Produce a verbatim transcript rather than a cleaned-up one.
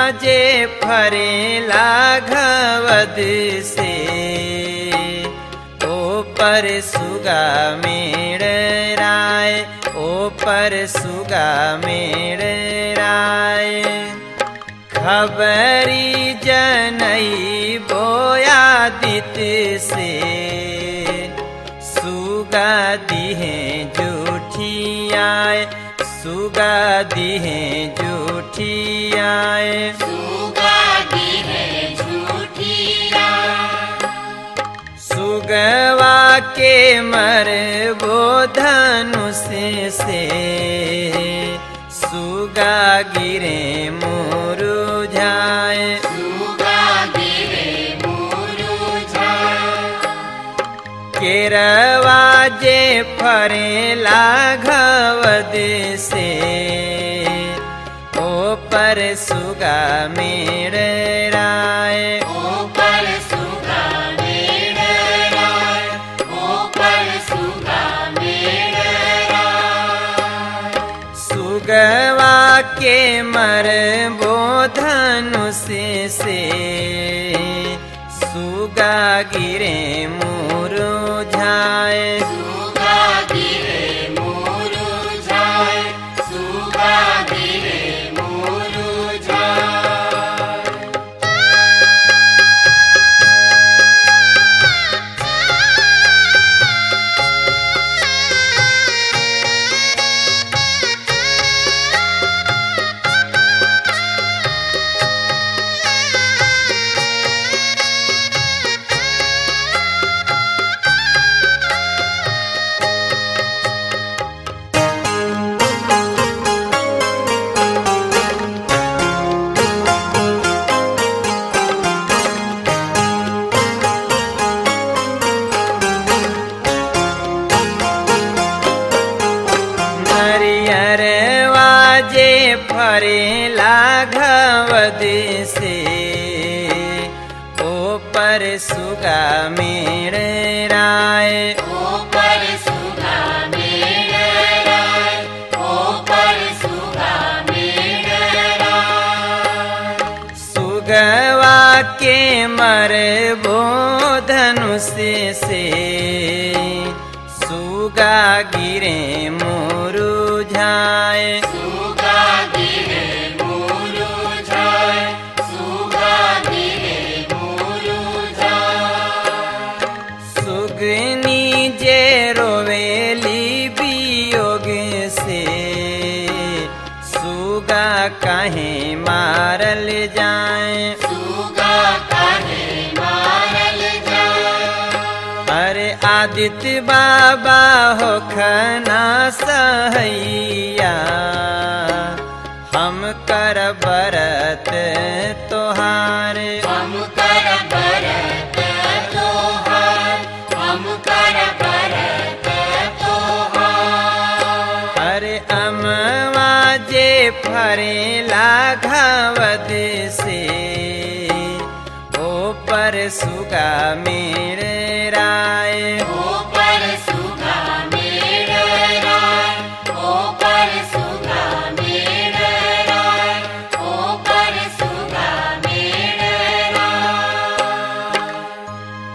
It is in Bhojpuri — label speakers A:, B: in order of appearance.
A: जे फरे लाघवद से ओ पर सुगा मेड़ राय ओ पर सुगा मेड़ राय खबरी जनई बोयादित से सुगा दिहे जूठियाए सुगा दिहे जूठियाए
B: सुगा दिहे जूठियाए
A: सुगवा के मर वो धनुष से सुगा गिरे मुरुझाए
B: सुगा गिरे मुरुझाए
A: केरवा जे फरे लाघवद से ओ पर सुगा मेड़ राय
B: ओ पर सुगा मेड़ राय ओ पर सुगा मेड़ राय
A: सुगवा के मर वो धनुष से सुगा गिरे मुरुझाए
B: सुगा गिरे मुरुझाए सुगा गिरे मुरुझाए
A: फरे लाघवद से ओ पर सुगा मेड़ राय
B: ओ पर सुगा मेड़ राय ओ पर सुगा मेड़ राय
A: सुगवा के मर वो धनुष से सुगा गिरे मुरुझाए
B: सुगा गिरे मुरुझाए सुगा गिरे मुरुझाए
A: सुगनी जे रोवेली वियोग से सुगा काहे मारल जाए
B: सुगा काहे मारल जाए
A: अरे आदित्य बाबा हो खना सहैया हम कर बरत तोहार
B: हम कर बरत तोहार हम कर बरत तोहार
A: अरे अमवा जे फरे लाघवद से ओ पर सुगा मेड़